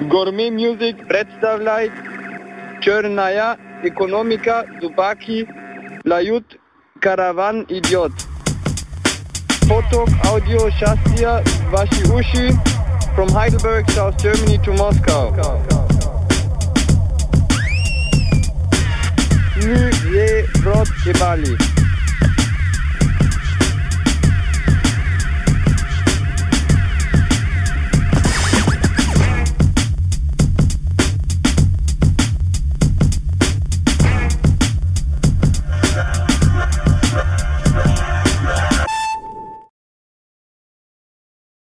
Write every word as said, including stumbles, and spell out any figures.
Gourmet Music predstavljaj Črnaja, Ekonomika, Zupaki, Lajut, Karavan, Idiot. Potok, Audio, Shastia, Vaši uši, from Heidelberg, South Germany to Moscow. Sny, je, brod, jebali.